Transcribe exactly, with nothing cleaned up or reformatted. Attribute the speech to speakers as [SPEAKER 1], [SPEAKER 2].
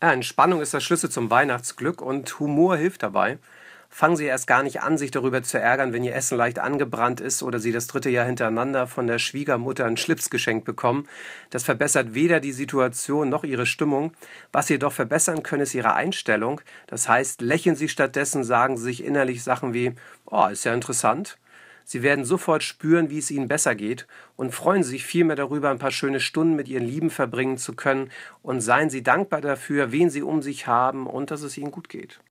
[SPEAKER 1] Ja, Entspannung ist der Schlüssel zum Weihnachtsglück und Humor hilft dabei. Fangen Sie erst gar nicht an, sich darüber zu ärgern, wenn Ihr Essen leicht angebrannt ist oder Sie das dritte Jahr hintereinander von der Schwiegermutter einen Schlips geschenkt bekommen. Das verbessert weder die Situation noch Ihre Stimmung. Was Sie jedoch verbessern können, ist Ihre Einstellung. Das heißt, lächeln Sie stattdessen, sagen Sie sich innerlich Sachen wie, oh, ist ja interessant. Sie werden sofort spüren, wie es Ihnen besser geht und freuen sich vielmehr darüber, ein paar schöne Stunden mit Ihren Lieben verbringen zu können und seien Sie dankbar dafür, wen Sie um sich haben und dass es Ihnen gut geht.